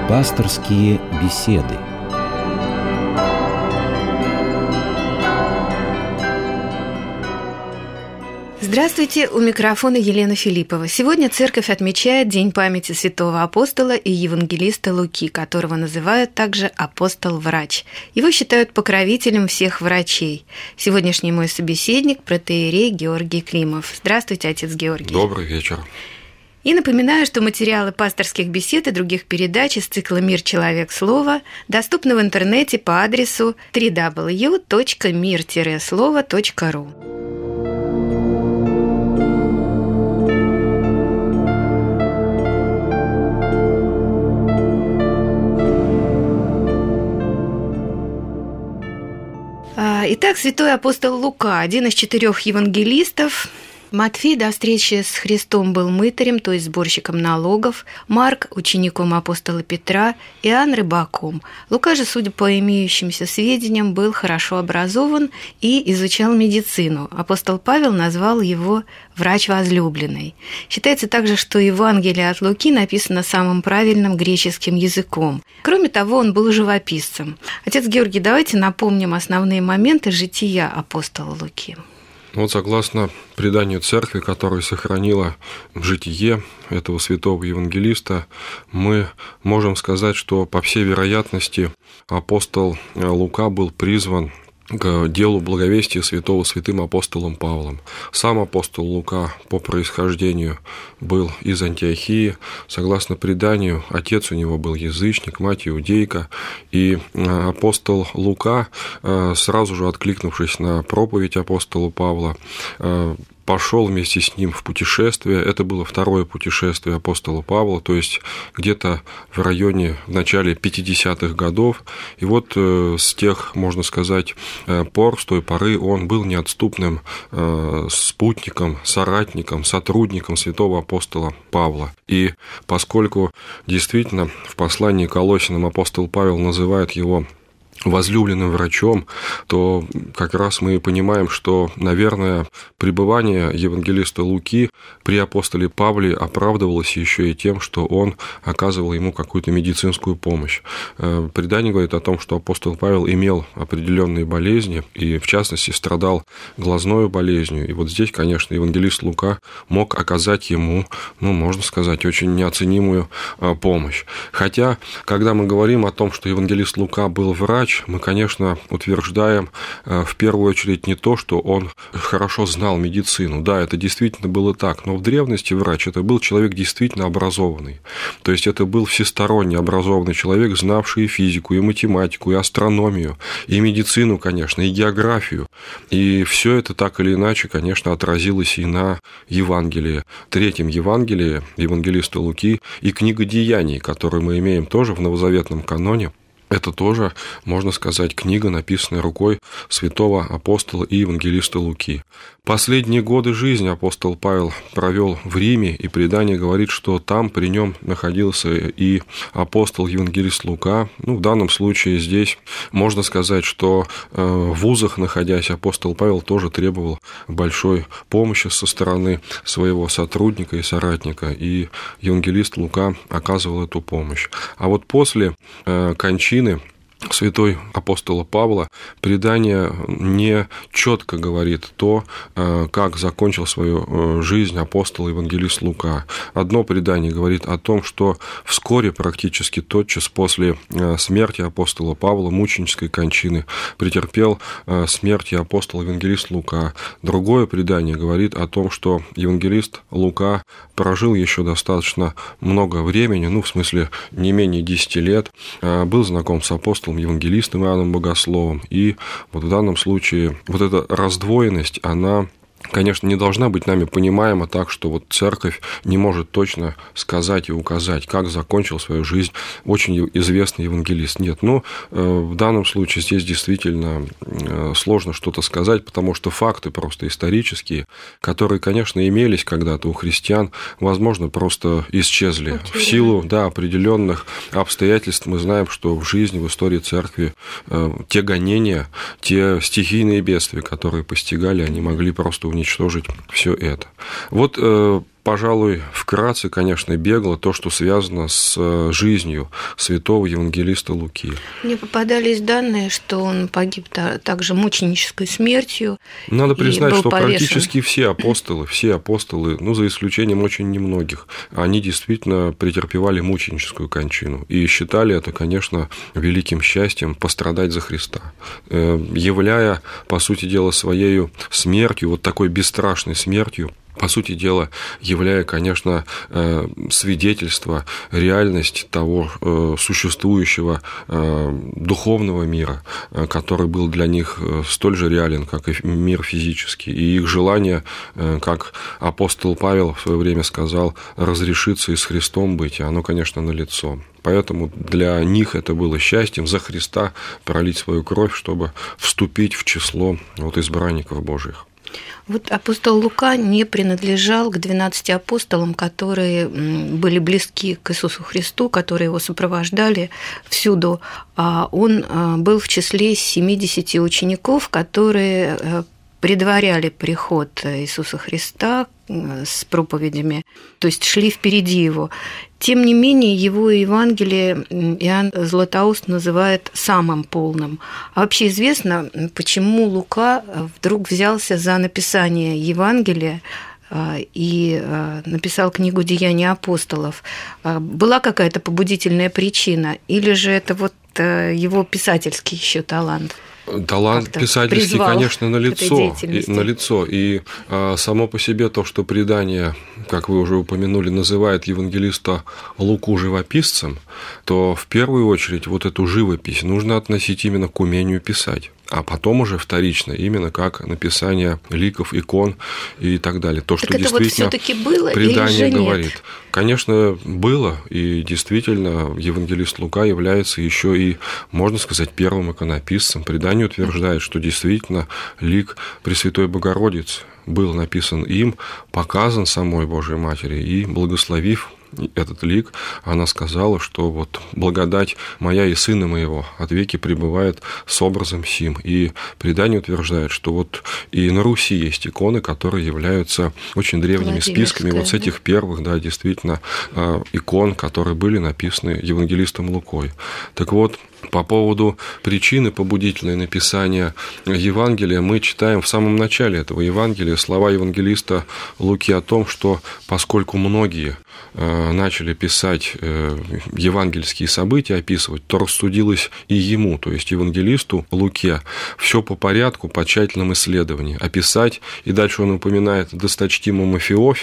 Пасторские беседы. Здравствуйте, у микрофона Елена Филиппова. Сегодня церковь отмечает День памяти святого апостола и евангелиста Луки, которого называют также апостол-врач. Его считают покровителем всех врачей. Сегодняшний мой собеседник – протоиерей Георгий Климов. Здравствуйте, отец Георгий. Добрый вечер. И напоминаю, что материалы пасторских бесед и других передач из цикла «Мир. Человек. Слово» доступны в интернете по адресу www.mir-слово.ру. Итак, святой апостол Лука, один из 4 евангелистов. Матфей до встречи с Христом был мытарем, то есть сборщиком налогов, Марк – учеником апостола Петра, Иоанн – рыбаком. Лука же, судя по имеющимся сведениям, был хорошо образован и изучал медицину. Апостол Павел назвал его «врач возлюбленный». Считается также, что Евангелие от Луки написано самым правильным греческим языком. Кроме того, он был живописцем. Отец Георгий, давайте напомним основные моменты жития апостола Луки. Вот согласно преданию церкви, которое сохранило житие этого святого евангелиста, мы можем сказать, что по всей вероятности апостол Лука был призван к делу благовестия святого святым апостолом Павлом. Сам апостол Лука по происхождению был из Антиохии. Согласно преданию, отец у него был язычник, мать иудейка. И апостол Лука, сразу же откликнувшись на проповедь апостола Павла, пошел вместе с ним в путешествие. Это было второе путешествие апостола Павла, то есть где-то в начале 50-х годов. И вот с тех, можно сказать, пор, с той поры он был неотступным спутником, соратником, сотрудником святого апостола Павла. И поскольку действительно в послании к Колоссянам апостол Павел называет его возлюбленным врачом, то как раз мы понимаем, что, наверное, пребывание евангелиста Луки при апостоле Павле оправдывалось еще и тем, что он оказывал ему какую-то медицинскую помощь. Предание говорит о том, что апостол Павел имел определенные болезни и, в частности, страдал глазной болезнью. И вот здесь, конечно, евангелист Лука мог оказать ему, можно сказать, очень неоценимую помощь. Хотя, когда мы говорим о том, что евангелист Лука был врач, мы, конечно, утверждаем в первую очередь не то, что он хорошо знал медицину. Да, это действительно было так, но в древности врач – это был человек действительно образованный. То есть это был всесторонне образованный человек, знавший и физику, и математику, и астрономию, и медицину, конечно, и географию. И все это так или иначе, конечно, отразилось и на Евангелии, третьем Евангелии евангелиста Луки, и книга Деяний, которую мы имеем тоже в новозаветном каноне. Это тоже, можно сказать, книга, написанная рукой святого апостола и евангелиста Луки. Последние годы жизни апостол Павел провел в Риме, и предание говорит, что там при нем находился и апостол-евангелист Лука. В данном случае здесь можно сказать, что в вузах, находясь, апостол Павел тоже требовал большой помощи со стороны своего сотрудника и соратника, и евангелист Лука оказывал эту помощь. А вот после кончины святой апостола Павла предание не четко говорит то, как закончил свою жизнь апостол-евангелист Лука. Одно предание говорит о том, что вскоре, практически тотчас после смерти апостола Павла, мученической кончины, претерпел смерть апостол-евангелист Лука. Другое предание говорит о том, что евангелист Лука прожил еще достаточно много времени, в смысле не менее 10 лет, был знаком с апостолом евангелистом Иоанном Богословом. И вот в данном случае вот эта раздвоенность, она конечно, не должна быть нами понимаема так, что вот церковь не может точно сказать и указать, как закончил свою жизнь очень известный евангелист. Нет, в данном случае здесь действительно сложно что-то сказать, потому что факты просто исторические, которые, конечно, имелись когда-то у христиан, возможно, просто исчезли. В силу, определенных обстоятельств мы знаем, что в жизни, в истории церкви те гонения, те стихийные бедствия, которые постигали, они могли просто уничтожить все это. Вот, пожалуй, вкратце, конечно, бегло то, что связано с жизнью святого евангелиста Луки. Мне попадались данные, что он погиб также мученической смертью. Надо признать, что повешен. практически все апостолы, за исключением очень немногих, они действительно претерпевали мученическую кончину и считали это, конечно, великим счастьем пострадать за Христа, являя, по сути дела, своей смертью, вот такой бесстрашной смертью, по сути дела, являя, конечно, свидетельство, реальность того существующего духовного мира, который был для них столь же реален, как и мир физический. И их желание, как апостол Павел в свое время сказал, разрешиться и с Христом быть, оно, конечно, налицо. Поэтому для них это было счастьем за Христа пролить свою кровь, чтобы вступить в число избранников Божьих. Вот апостол Лука не принадлежал к 12 апостолам, которые были близки к Иисусу Христу, которые его сопровождали всюду. Он был в числе 70 учеников, которые предваряли приход Иисуса Христа с проповедями, то есть шли впереди его. Тем не менее, его Евангелие Иоанн Златоуст называет самым полным. А вообще известно, почему Лука вдруг взялся за написание Евангелия и написал книгу «Деяния апостолов». Была какая-то побудительная причина, или же это его писательский еще талант? Талант писательский, конечно, налицо. И само по себе то, что предание, как вы уже упомянули, называет евангелиста Луку живописцем, то в первую очередь эту живопись нужно относить именно к умению писать, а потом уже вторично, именно как написание ликов, икон и так далее. То, что действительно было, предание говорит. Конечно, было, и действительно евангелист Лука является еще и, можно сказать, первым иконописцем. Предание утверждает, что действительно лик Пресвятой Богородицы был написан им, показан самой Божией Матери, и, благословив этот лик, она сказала, что благодать моя и сына моего от веки пребывает с образом сим. И предание утверждает, что и на Руси есть иконы, которые являются очень древними списками с этих первых, действительно, икон, которые были написаны евангелистом Лукой. Так вот, по поводу причины побудительной написания Евангелия мы читаем в самом начале этого Евангелия слова евангелиста Луки о том, что поскольку многие начали писать евангельские события, описывать, то рассудилось и ему, то есть евангелисту Луке, все по порядку, по тщательном исследовании описать, и дальше он упоминает досточтимому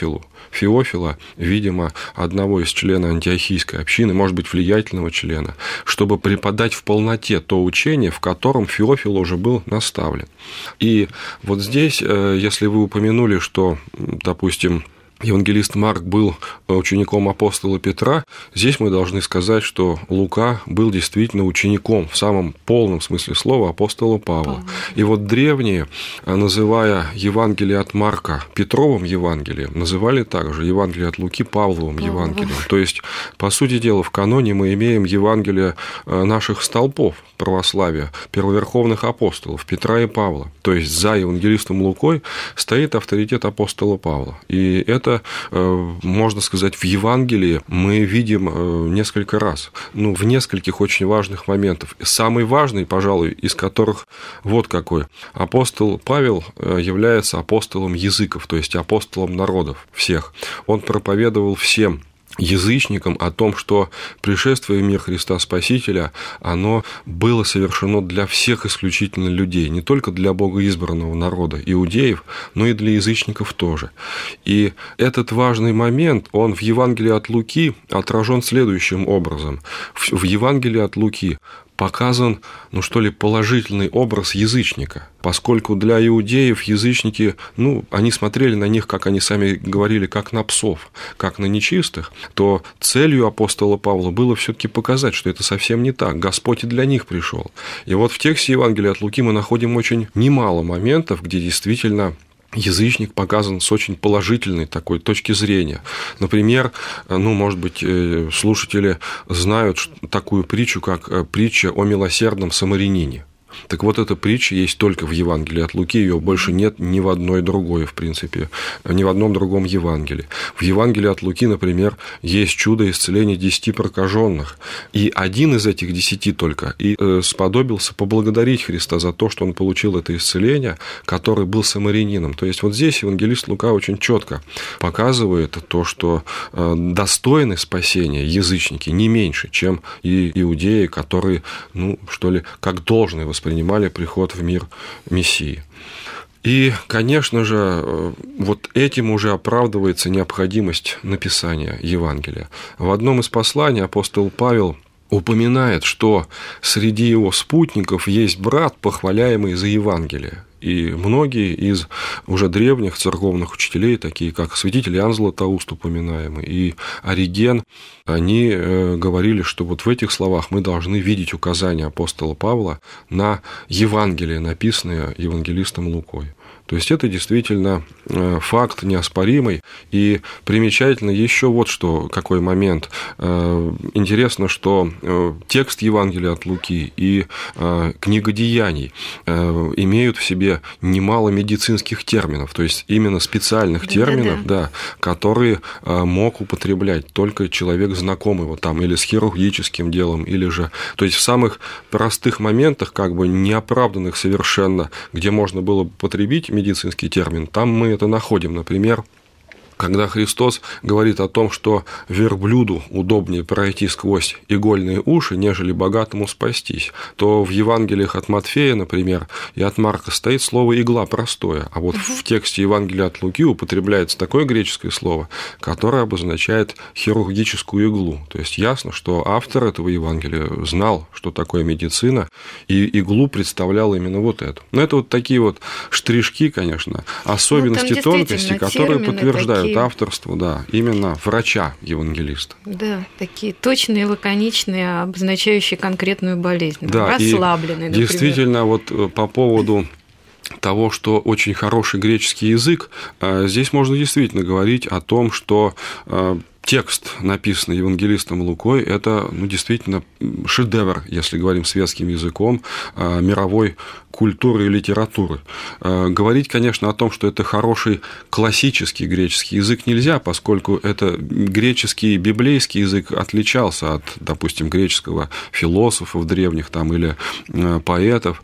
Феофила, видимо, одного из членов антиохийской общины, может быть, влиятельного члена, чтобы преподать в полноте то учение, в котором Феофил уже был наставлен. И здесь, если вы упомянули, что, допустим, евангелист Марк был учеником апостола Петра, здесь мы должны сказать, что Лука был действительно учеником в самом полном смысле слова апостола Павла. И древние, называя Евангелие от Марка Петровым Евангелием, называли также Евангелие от Луки Павловым Евангелием. То есть, по сути дела, в каноне мы имеем Евангелие наших столпов православия, первоверховных апостолов Петра и Павла. То есть, за евангелистом Лукой стоит авторитет апостола Павла. И это, можно сказать, в Евангелии мы видим несколько раз, в нескольких очень важных моментах. Самый важный, пожалуй, из которых какой. Апостол Павел является апостолом языков, то есть апостолом народов всех. Он проповедовал всем язычникам о том, что пришествие в мир Христа Спасителя, оно было совершено для всех исключительно людей, не только для богоизбранного народа, иудеев, но и для язычников тоже. И этот важный момент, он в Евангелии от Луки отражен следующим образом. В Евангелии от Луки показан, положительный образ язычника, поскольку для иудеев язычники, они смотрели на них, как они сами говорили, как на псов, как на нечистых, то целью апостола Павла было все-таки показать, что это совсем не так, Господь и для них пришел. И в тексте Евангелия от Луки мы находим очень немало моментов, где действительно язычник показан с очень положительной такой точки зрения. Например, может быть, слушатели знают такую притчу, как притча о милосердном самарянине. Так вот, эта притча есть только в Евангелии от Луки, ее больше нет ни в одной другой, в принципе, ни в одном другом Евангелии. В Евангелии от Луки, например, есть чудо исцеления 10 прокаженных, и один из этих 10 только и сподобился поблагодарить Христа за то, что он получил это исцеление, который был самарянином. То есть, вот здесь евангелист Лука очень четко показывает то, что достойны спасения язычники не меньше, чем и иудеи, которые, как должны воспринимали приход в мир Мессии. И, конечно же, вот этим уже оправдывается необходимость написания Евангелия. В одном из посланий апостол Павел упоминает, что среди его спутников есть брат, похваляемый за Евангелие. И многие из уже древних церковных учителей, такие как святитель Иоанн Златоуст упоминаемый и Ориген, они говорили, что вот в этих словах мы должны видеть указания апостола Павла на Евангелие, написанное евангелистом Лукой. То есть это действительно факт неоспоримый. И примечательно еще вот что, какой момент. Интересно, что текст Евангелия от Луки и книга Деяний имеют в себе немало медицинских терминов, то есть именно специальных терминов, которые мог употреблять только человек, знакомый вот там или с хирургическим делом, или же... То есть в самых простых моментах, неоправданных совершенно, где можно было бы потребить медицинский термин, там мы это находим. Например, когда Христос говорит о том, что верблюду удобнее пройти сквозь игольные уши, нежели богатому спастись, то в Евангелиях от Матфея, например, и от Марка стоит слово «игла» простое, а вот в тексте Евангелия от Луки употребляется такое греческое слово, которое обозначает хирургическую иглу. То есть ясно, что автор этого Евангелия знал, что такое медицина, и иглу представлял именно вот эту. Но это вот такие вот штришки, конечно, особенности, тонкости, которые подтверждают авторство, именно врача-евангелиста. Да, такие точные, лаконичные, обозначающие конкретную болезнь. Да, расслабленные, например. Действительно, вот по поводу того, что очень хороший греческий язык, здесь можно действительно говорить о том, что текст, написанный евангелистом Лукой, это действительно шедевр, если говорим светским языком, мировой культуры и литературы. Говорить, конечно, о том, что это хороший классический греческий язык, нельзя, поскольку это греческий библейский язык отличался от, допустим, греческого философов древних или поэтов.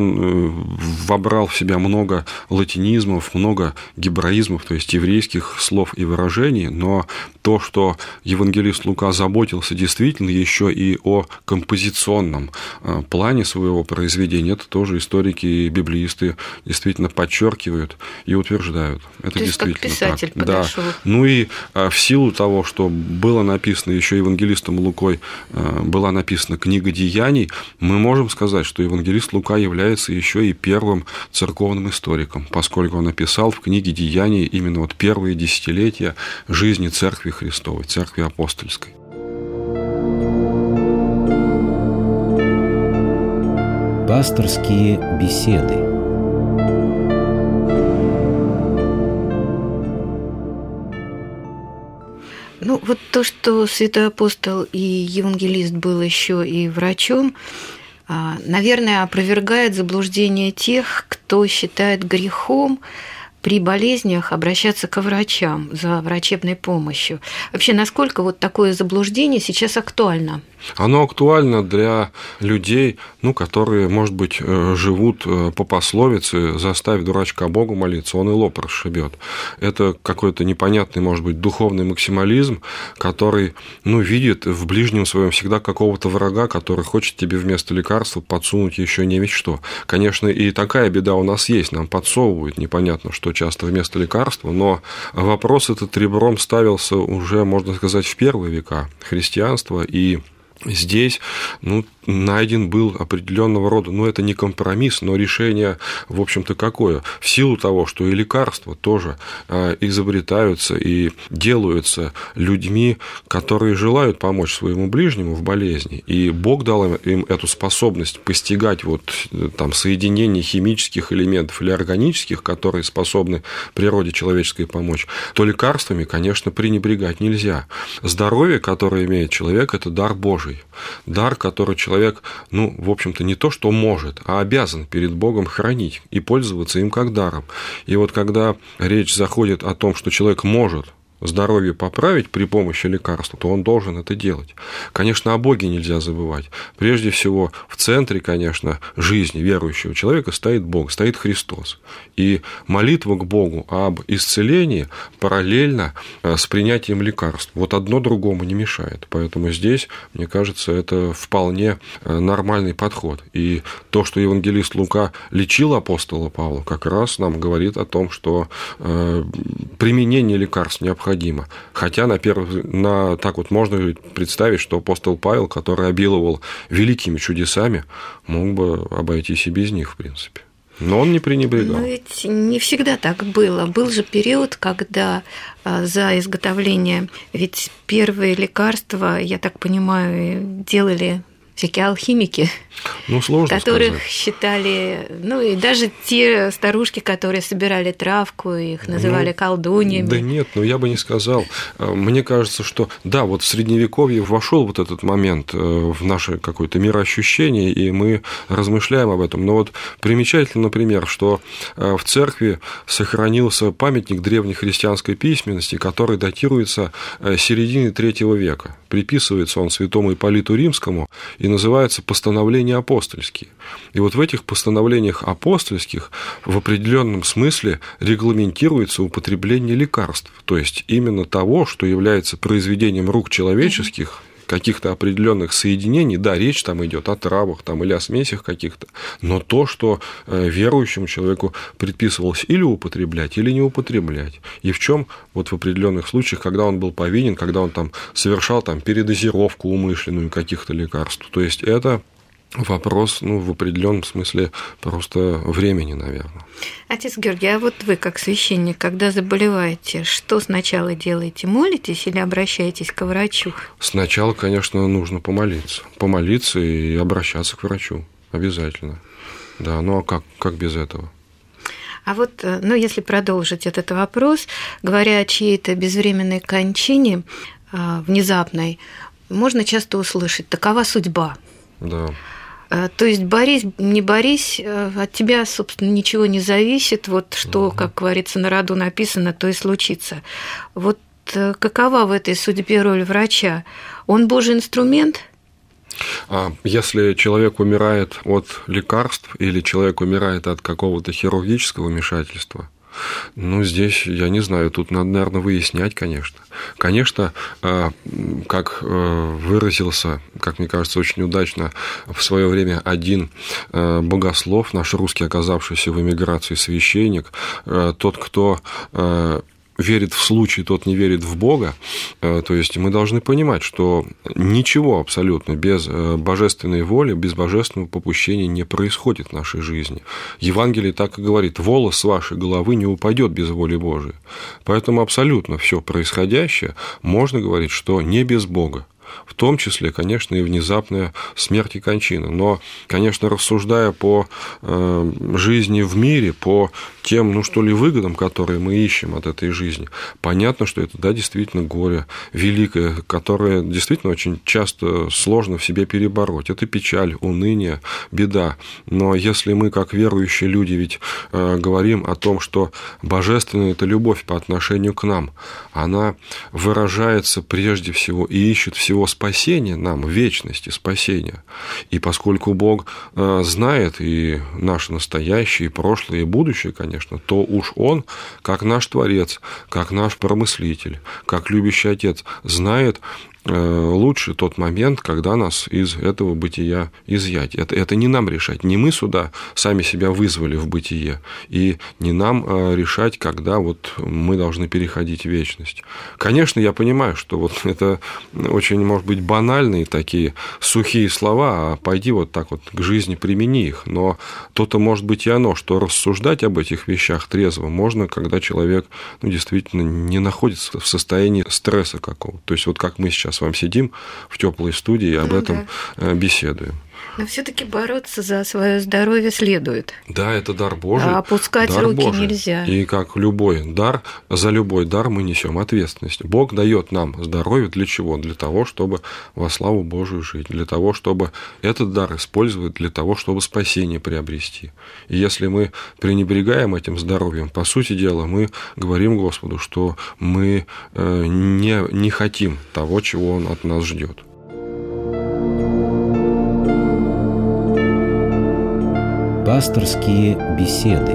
Он вобрал в себя много латинизмов, много гебраизмов, то есть еврейских слов и выражений, но то, что евангелист Лука заботился действительно еще и о композиционном плане своего произведения, это тоже историки и библеисты действительно подчеркивают и утверждают. Это то есть действительно как писатель так. подошел. Да. И в силу того, что было написано еще евангелистом Лукой, была написана книга Деяний, мы можем сказать, что евангелист Лука является еще и первым церковным историком, поскольку он написал в книге Деяний именно вот первые десятилетия жизни Церкви Христовой, Церкви Апостольской. Пасторские беседы. Вот то, что святой апостол и евангелист был еще и врачом, наверное, опровергает заблуждение тех, кто считает грехом при болезнях обращаться к врачам за врачебной помощью. Вообще, насколько вот такое заблуждение сейчас актуально? Оно актуально для людей, которые, может быть, живут по пословице «заставь дурачка Богу молиться, он и лоб расшибет». Это какой-то непонятный, может быть, духовный максимализм, который, видит в ближнем своем всегда какого-то врага, который хочет тебе вместо лекарства подсунуть еще не ведь что. Конечно, и такая беда у нас есть, нам подсовывают непонятно что часто вместо лекарства, но вопрос этот ребром ставился уже, можно сказать, в первые века христианства, и здесь, найден был определенного рода, это не компромисс, но решение, в общем-то, какое? В силу того, что и лекарства тоже изобретаются и делаются людьми, которые желают помочь своему ближнему в болезни, и Бог дал им эту способность постигать соединение химических элементов или органических, которые способны природе человеческой помочь, то лекарствами, конечно, пренебрегать нельзя. Здоровье, которое имеет человек, это дар Божий. Божий. Дар, который человек, в общем-то, не то что может, а обязан перед Богом хранить и пользоваться им как даром. И вот когда речь заходит о том, что человек может здоровье поправить при помощи лекарства, то он должен это делать. Конечно, о Боге нельзя забывать. Прежде всего, в центре, конечно, жизни верующего человека стоит Бог, стоит Христос. И молитва к Богу об исцелении параллельно с принятием лекарств. Вот одно другому не мешает. Поэтому здесь, мне кажется, это вполне нормальный подход. И то, что евангелист Лука лечил апостола Павла, как раз нам говорит о том, что применение лекарств необходимо. Хотя так вот можно представить, что апостол Павел, который обиловал великими чудесами, мог бы обойтись и без них, в принципе. Но он не пренебрегал. Но ведь не всегда так было. Был же период, когда за изготовление, ведь первые лекарства, я так понимаю, делали всякие алхимики, которых сказать. Считали, и даже те старушки, которые собирали травку, их называли колдуньями. Да нет, я бы не сказал. Мне кажется, что да, вот в Средневековье вошел вот этот момент в наше какое-то мироощущение, и мы размышляем об этом. Но вот примечательно, например, что в церкви сохранился памятник древнехристианской письменности, который датируется середины III века. Приписывается он святому Ипполиту Римскому и называется «Постановления апостольские». И вот в этих постановлениях апостольских в определенном смысле регламентируется употребление лекарств, то есть именно того, что является произведением рук человеческих, каких-то определенных соединений, да, речь там идет о травах там, или о смесях каких-то, но то, что верующему человеку предписывалось или употреблять, или не употреблять. И в чем вот в определенных случаях, когда он был повинен, когда он там совершал передозировку умышленную каких-то лекарств. То есть это вопрос, в определенном смысле просто времени, наверное. Отец Георгий, а вот вы, как священник, когда заболеваете, что сначала делаете? Молитесь или обращаетесь к врачу? Сначала, конечно, нужно помолиться. Помолиться и обращаться к врачу. Обязательно. Да, а как без этого? А вот, если продолжить этот вопрос, говоря о чьей-то безвременной кончине, внезапной, можно часто услышать: такова судьба. Да. То есть борись, не борись, от тебя, собственно, ничего не зависит. Вот что, как говорится, на роду написано, то и случится. Вот какова в этой судьбе роль врача? Он Божий инструмент? Если человек умирает от лекарств или человек умирает от какого-то хирургического вмешательства, здесь, я не знаю, тут надо, наверное, выяснять, конечно. Конечно, как выразился, как мне кажется, очень удачно в свое время один богослов, наш русский, оказавшийся в эмиграции священник, тот, кто верит в случай, тот не верит в Бога. То есть мы должны понимать, что ничего абсолютно без божественной воли, без божественного попущения не происходит в нашей жизни. Евангелие так и говорит: волос с вашей головы не упадет без воли Божией. Поэтому абсолютно все происходящее можно говорить, что не без Бога. В том числе, конечно, и внезапная смерть и кончина. Но, конечно, рассуждая по жизни в мире, по тем, выгодам, которые мы ищем от этой жизни, понятно, что это, да, действительно горе великое, которое действительно очень часто сложно в себе перебороть. Это печаль, уныние, беда. Но если мы, как верующие люди, ведь говорим о том, что божественная – это любовь по отношению к нам, она выражается прежде всего и ищет всего спасения нам, вечности спасения. И поскольку Бог знает и наше настоящее, и прошлое, и будущее, конечно, то уж Он, как наш Творец, как наш Промыслитель, как любящий Отец, знает лучше тот момент, когда нас из этого бытия изъять. Это не нам решать, не мы сюда сами себя вызвали в бытие, и не нам решать, когда мы должны переходить в вечность. Конечно, я понимаю, что это очень, может быть, банальные такие сухие слова, а пойди так к жизни примени их, но то-то может быть и оно, что рассуждать об этих вещах трезво можно, когда человек действительно не находится в состоянии стресса какого-то. То есть как мы сейчас с вами сидим в теплой студии и об этом беседуем. Но все-таки бороться за свое здоровье следует. Да, это дар Божий. А опускать дар руки Божий. нельзя. И как любой дар, за любой дар мы несем ответственность. Бог дает нам здоровье для чего? Для того, чтобы во славу Божию жить, для того, чтобы этот дар использовать для того, чтобы спасение приобрести. И если мы пренебрегаем этим здоровьем, по сути дела, мы говорим Господу, что мы не хотим того, чего Он от нас ждет. Пасторские беседы.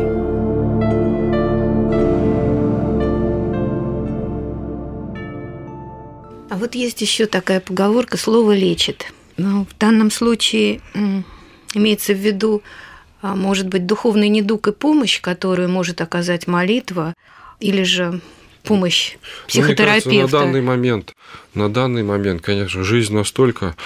А вот есть еще такая поговорка: слово лечит. Но в данном случае имеется в виду, может быть, духовный недуг и помощь, которую может оказать молитва, или же помощь психотерапевта. Мне кажется, на данный момент, конечно, жизнь настолько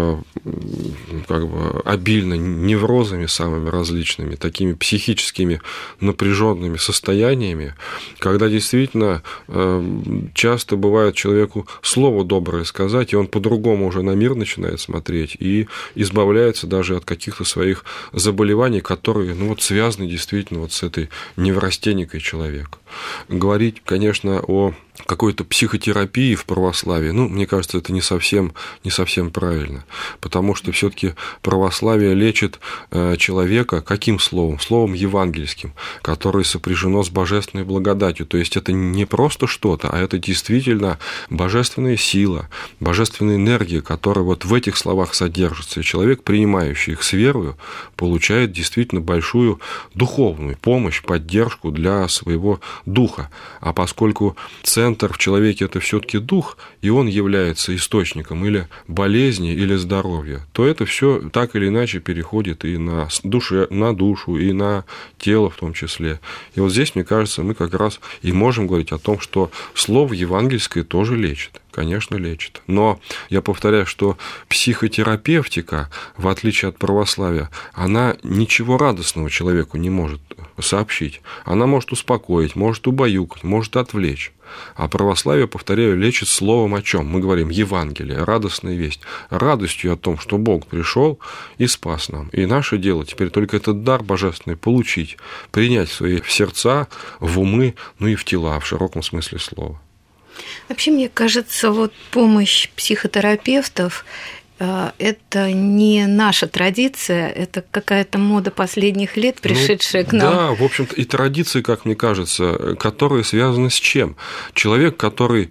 обильна неврозами самыми различными, такими психическими напряженными состояниями, когда действительно часто бывает человеку слово доброе сказать, и он по-другому уже на мир начинает смотреть и избавляется даже от каких-то своих заболеваний, которые связаны действительно с этой неврастенникой человека. Говорить, конечно, о какой-то психотерапии в православии, мне кажется, это не совсем правильно, потому что все-таки православие лечит человека каким словом? Словом евангельским, которое сопряжено с божественной благодатью. То есть это не просто что-то, а это действительно божественная сила, божественная энергия, которая вот в этих словах содержится. И человек, принимающий их с верою, получает действительно большую духовную помощь, поддержку для своего духа. А поскольку центр в человеке – это все-таки дух, и он является источником или болезни, или здоровья, то это все так или иначе переходит и на душу, и на тело в том числе. И вот здесь, мне кажется, мы как раз и можем говорить о том, что слово евангельское тоже лечит. Конечно, лечит. Но я повторяю, что психотерапевтика, в отличие от православия, она ничего радостного человеку не может сообщить. Она может успокоить, может убаюкать, может отвлечь. А православие, повторяю, лечит словом о чем? Мы говорим Евангелие, радостная весть. Радостью о том, что Бог пришел и спас нам. И наше дело теперь только этот дар божественный получить, принять в свои сердца, в умы, и в тела, в широком смысле слова. Вообще, мне кажется, помощь психотерапевтов это не наша традиция, это какая-то мода последних лет, пришедшая к нам. Да, в общем-то, и традиции, как мне кажется, которые связаны с чем? Человек, который,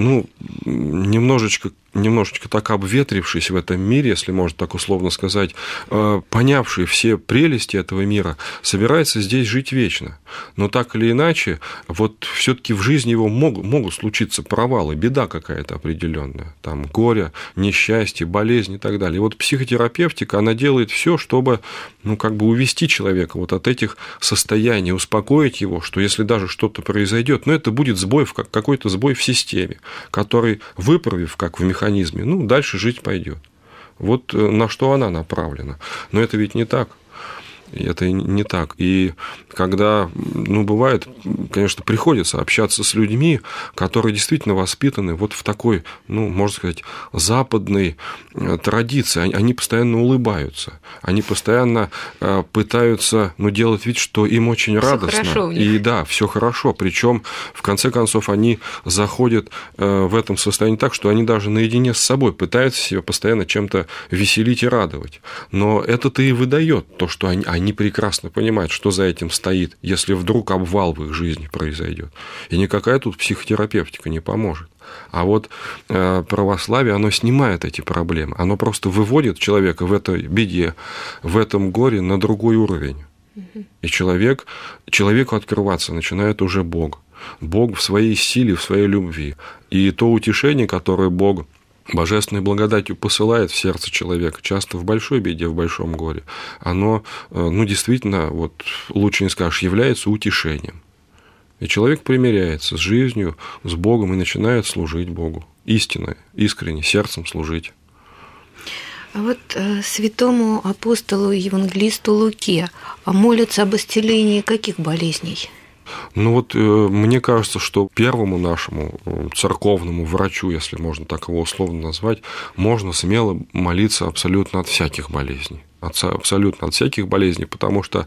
немножечко так обветрившись в этом мире, если можно так условно сказать, понявший все прелести этого мира, собирается здесь жить вечно. Но так или иначе, все-таки в жизни его могут случиться провалы, беда какая-то определенная, там горе, несчастье, болезнь и так далее. И психотерапевтика, она делает все, чтобы увести человека от этих состояний, успокоить его, что если даже что-то произойдет, это будет какой-то сбой в системе, который, выправив, как в механизме, дальше жить пойдет. На что она направлена. Но это ведь не так. Это не так. И когда, бывает, конечно, приходится общаться с людьми, которые действительно воспитаны в такой, можно сказать, западной традиции. Они постоянно улыбаются, они постоянно пытаются, делать вид, что им очень радостно. Хорошо у них. И да, все хорошо. Причем, в конце концов, они заходят в этом состоянии так, что они даже наедине с собой пытаются себя постоянно чем-то веселить и радовать. Но это-то и выдает то, что они прекрасно понимают, что за этим стоит, если вдруг обвал в их жизни произойдет. И никакая тут психотерапевтика не поможет. А православие, оно снимает эти проблемы. Оно просто выводит человека в этой беде, в этом горе на другой уровень. И человеку открываться начинает уже Бог. Бог в своей силе, в своей любви. И то утешение, которое Бог божественной благодатью посылает в сердце человека, часто в большой беде, в большом горе, оно, действительно, лучше не скажешь, является утешением. И человек примиряется с жизнью, с Богом и начинает служить Богу. Истинно, искренне, сердцем служить. А святому апостолу евангелисту Луке молятся об исцелении каких болезней? Мне кажется, что первому нашему церковному врачу, если можно так его условно назвать, можно смело молиться абсолютно от всяких болезней. Абсолютно от всяких болезней, потому что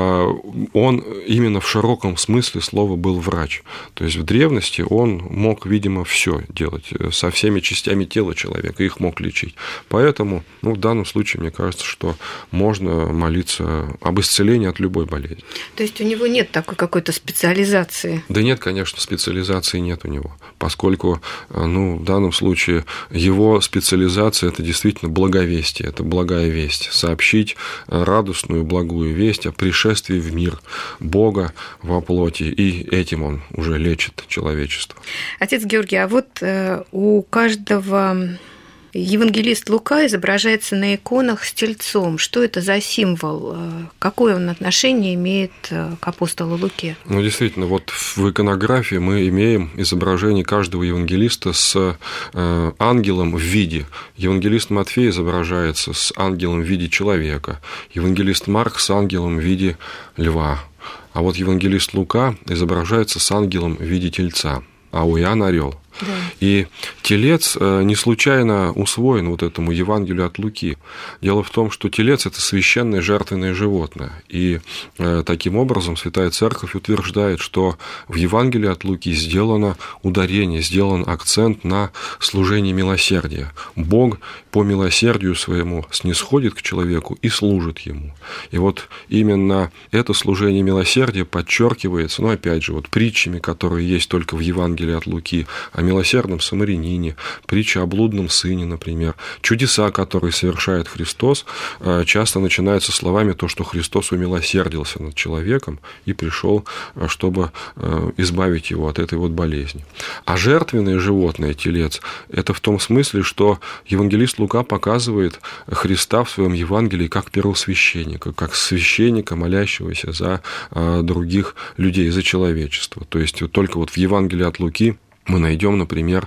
он именно в широком смысле слова был врач. То есть в древности он мог, видимо, все делать со всеми частями тела человека, их мог лечить. Поэтому, в данном случае, мне кажется, что можно молиться об исцелении от любой болезни. То есть у него нет такой какой-то специализации? Да нет, конечно, специализации нет у него, поскольку, в данном случае его специализация – это действительно благовестие, это благая весть, сообщить радостную, благую весть о пришествии в мир Бога во плоти, и этим он уже лечит человечество. Отец Георгий, а вот у каждого евангелист Лука изображается на иконах с тельцом. Что это за символ? Какое он отношение имеет к апостолу Луке? Действительно, в иконографии мы имеем изображение каждого евангелиста с ангелом в виде. Евангелист Матфей изображается с ангелом в виде человека, евангелист Марк с ангелом в виде льва, а евангелист Лука изображается с ангелом в виде тельца, а у Иоанна орел. Да. И телец не случайно усвоен этому Евангелию от Луки. Дело в том, что телец – это священное жертвенное животное. И таким образом Святая Церковь утверждает, что в Евангелии от Луки сделано ударение, сделан акцент на служение милосердия. Бог по милосердию своему снисходит к человеку и служит ему. И именно это служение милосердия подчеркивается, опять же, притчами, которые есть только в Евангелии от Луки, о милосердном самарянине, притча о блудном сыне, например. Чудеса, которые совершает Христос, часто начинаются словами то, что Христос умилосердился над человеком и пришел, чтобы избавить его от этой болезни. А жертвенное животное, телец, это в том смысле, что евангелист Лука показывает Христа в своем Евангелии как первосвященника, как священника, молящегося за других людей, за человечество. То есть только в Евангелии от Луки мы найдем, например,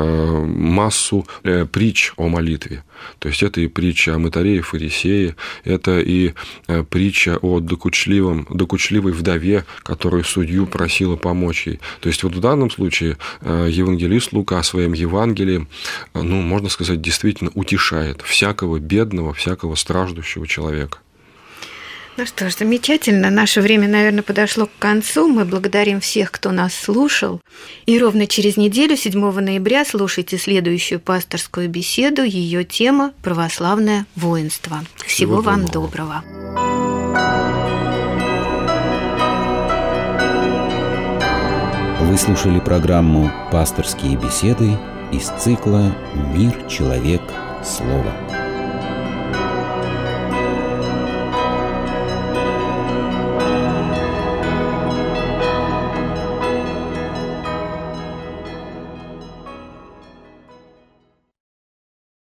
массу притч о молитве. То есть это и притча о мытаре и фарисее, это и притча о докучливой вдове, которую судью просила помочь ей. То есть в данном случае евангелист Лука своим Евангелием, можно сказать, действительно утешает всякого бедного, всякого страждущего человека. Ну что ж, замечательно. Наше время, наверное, подошло к концу. Мы благодарим всех, кто нас слушал. И ровно через неделю, 7 ноября, слушайте следующую пасторскую беседу. Ее тема – православное воинство. Всего вам доброго. Вы слушали программу «Пасторские беседы» из цикла «Мир, человек, слово».